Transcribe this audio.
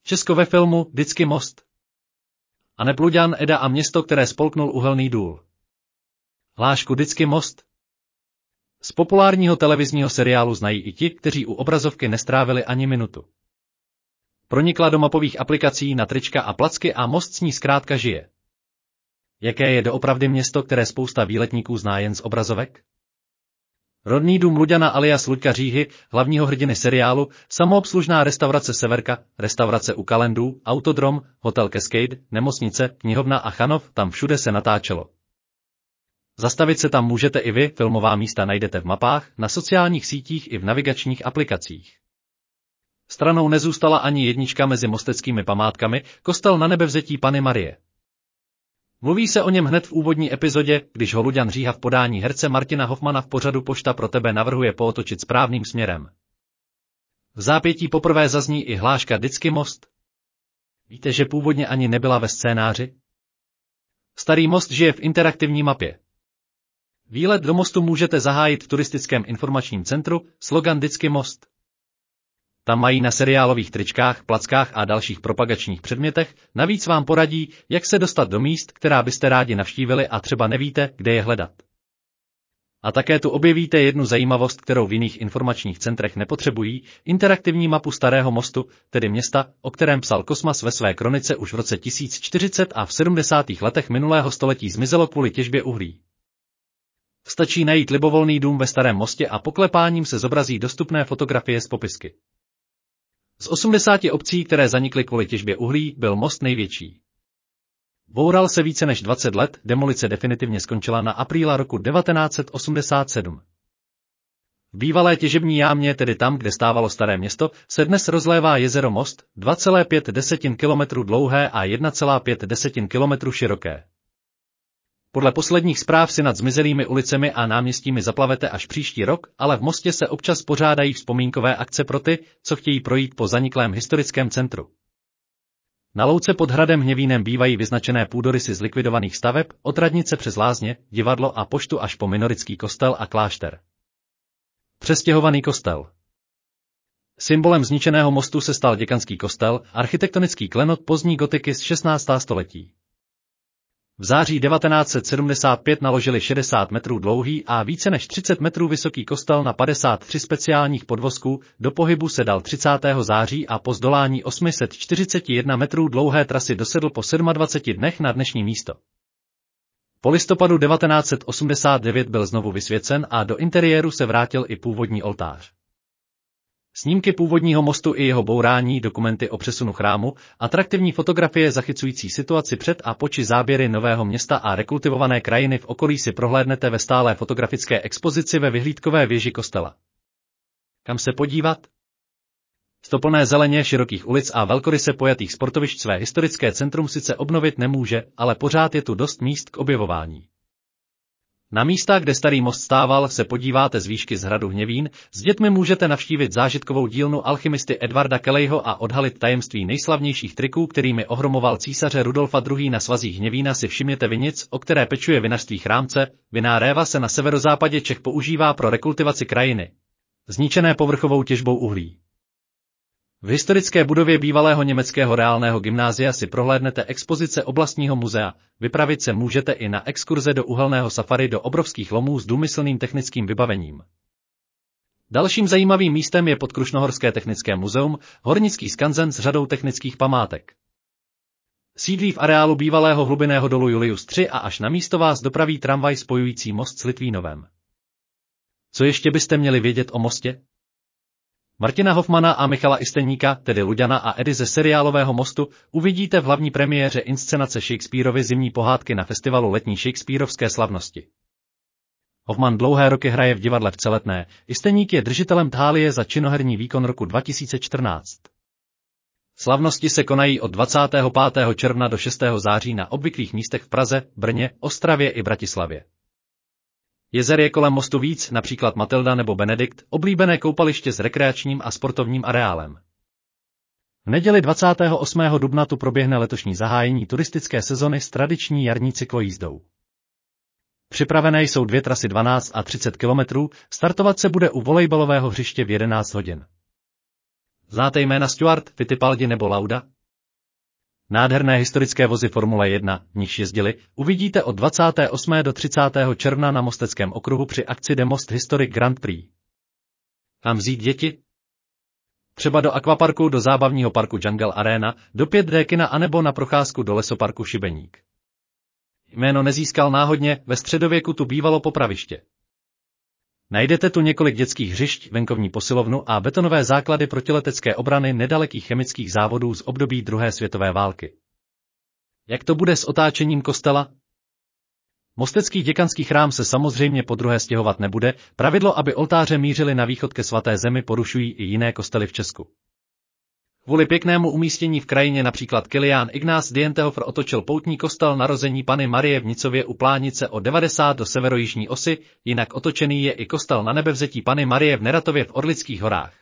Česko ve filmu Dycky most. Aneb Luďan, Eda a město, které spolknul uhelný důl. Hlášku Dycky most. Z populárního televizního seriálu znají i ti, kteří u obrazovky nestrávili ani minutu. Pronikla do mapových aplikací na trička a placky a most s ní zkrátka žije. Jaké je doopravdy město, které spousta výletníků zná jen z obrazovek? Rodný dům Luďana alias Luďka Říhy, hlavního hrdiny seriálu, samoobslužná restaurace Severka, restaurace u Kalendů, autodrom, hotel Cascade, nemocnice, knihovna a Chanov, tam všude se natáčelo. Zastavit se tam můžete i vy, filmová místa najdete v mapách, na sociálních sítích i v navigačních aplikacích. Stranou nezůstala ani jednička mezi mosteckými památkami, kostel Nanebevzetí Panny Marie. Mluví se o něm hned v úvodní epizodě, když ho Luďan Říha v podání herce Martina Hofmana v pořadu Pošta pro tebe navrhuje pootočit správným směrem. V zápětí poprvé zazní i hláška Dycky most. Víte, že původně ani nebyla ve scénáři? Starý most žije v interaktivní mapě. Výlet do mostu můžete zahájit v turistickém informačním centru, slogan Dycky most. Tam mají na seriálových tričkách, plackách a dalších propagačních předmětech, navíc vám poradí, jak se dostat do míst, která byste rádi navštívili a třeba nevíte, kde je hledat. A také tu objevíte jednu zajímavost, kterou v jiných informačních centrech nepotřebují, interaktivní mapu Starého mostu, tedy města, o kterém psal Kosmas ve své kronice už v roce 1040 a v 70. letech minulého století zmizelo kvůli těžbě uhlí. Stačí najít libovolný dům ve Starém mostě a poklepáním se zobrazí dostupné fotografie z popisky. Z 80 obcí, které zanikly kvůli těžbě uhlí, byl most největší. Boural se více než 20 let, demolice definitivně skončila na apríla roku 1987. V bývalé těžební jámě, tedy tam, kde stávalo Staré město, se dnes rozlévá jezero Most, 2,5 km dlouhé a 1,5 km široké. Podle posledních zpráv si nad zmizelými ulicemi a náměstími zaplavete až příští rok, ale v Mostě se občas pořádají vzpomínkové akce pro ty, co chtějí projít po zaniklém historickém centru. Na louce pod hradem Hněvínem bývají vyznačené půdorysy zlikvidovaných staveb, od radnice přes lázně, divadlo a poštu až po minorický kostel a klášter. Přestěhovaný kostel. Symbolem zničeného mostu se stal děkanský kostel, architektonický klenot pozdní gotiky z 16. století. V září 1975 naložili 60 metrů dlouhý a více než 30 metrů vysoký kostel na 53 speciálních podvozků, do pohybu se dal 30. září a po zdolání 841 metrů dlouhé trasy dosedl po 27 dnech na dnešní místo. Po listopadu 1989 byl znovu vysvěcen a do interiéru se vrátil i původní oltář. Snímky původního mostu i jeho bourání, dokumenty o přesunu chrámu, atraktivní fotografie zachycující situaci před a po či záběry Nového Města a rekultivované krajiny v okolí si prohlédnete ve stálé fotografické expozici ve vyhlídkové věži kostela. Kam se podívat? Stoplné zeleně, širokých ulic a velkoryse pojatých sportovišť své historické centrum sice obnovit nemůže, ale pořád je tu dost míst k objevování. Na místa, kde Starý most stával, se podíváte z výšky z hradu Hněvín, s dětmi můžete navštívit zážitkovou dílnu alchymisty Edvarda Kellyho a odhalit tajemství nejslavnějších triků, kterými ohromoval císaře Rudolfa II. Na svazích Hněvína si všimněte vinic, o které pečuje vinařství Chrámce. Vinná réva se na severozápadě Čech používá pro rekultivaci krajiny, zničené povrchovou těžbou uhlí. V historické budově bývalého německého reálného gymnázia si prohlédnete expozice oblastního muzea, vypravit se můžete i na exkurze do uhelného safari do obrovských lomů s důmyslným technickým vybavením. Dalším zajímavým místem je Podkrušnohorské technické muzeum, hornický skanzen s řadou technických památek. Sídlí v areálu bývalého hlubinného dolu Julius III a až na místo vás dopraví tramvaj spojující most s Litvínovem. Co ještě byste měli vědět o Mostě? Martina Hofmana a Michala Isteníka, tedy Luďana a Edy ze seriálového Mostu, uvidíte v hlavní premiéře inscenace Shakespearovy zimní pohádky na festivalu letní shakespearovské slavnosti. Hofman dlouhé roky hraje v divadle v Celetné, Isteník je držitelem thálie za činoherní výkon roku 2014. Slavnosti se konají od 25. června do 6. září na obvyklých místech v Praze, Brně, Ostravě i Bratislavě. Jezer je kolem mostu víc, například Matilda nebo Benedikt, oblíbené koupaliště s rekreačním a sportovním areálem. V neděli 28. dubna tu proběhne letošní zahájení turistické sezony s tradiční jarní cyklojízdou. Připravené jsou 2 trasy 12 a 30 km, startovat se bude u volejbalového hřiště v 11 hodin. Znáte jména Stuart, Fittipaldi nebo Lauda? Nádherné historické vozy Formule 1, v nichž jezdili, uvidíte od 28. do 30. června na Mosteckém okruhu při akci The Most Historic Grand Prix. Kam vzít děti? Třeba do akvaparku, do zábavního parku Jungle Arena, do 5D kina anebo na procházku do lesoparku Šibeník. Jméno nezískal náhodně, ve středověku tu bývalo popraviště. Najdete tu několik dětských hřišť, venkovní posilovnu a betonové základy protiletecké obrany nedalekých chemických závodů z období druhé světové války. Jak to bude s otáčením kostela? Mostecký děkanský chrám se samozřejmě podruhé stěhovat nebude, pravidlo, aby oltáře mířily na východ ke svaté zemi, porušují i jiné kostely v Česku. Kvůli pěknému umístění v krajině například Kilián Ignác Dientehofer otočil poutní kostel Narození Panny Marie v Nicově u Plánice o 90 do severojižní osy, jinak otočený je i kostel Nanebevzetí Panny Marie v Neratově v Orlických horách.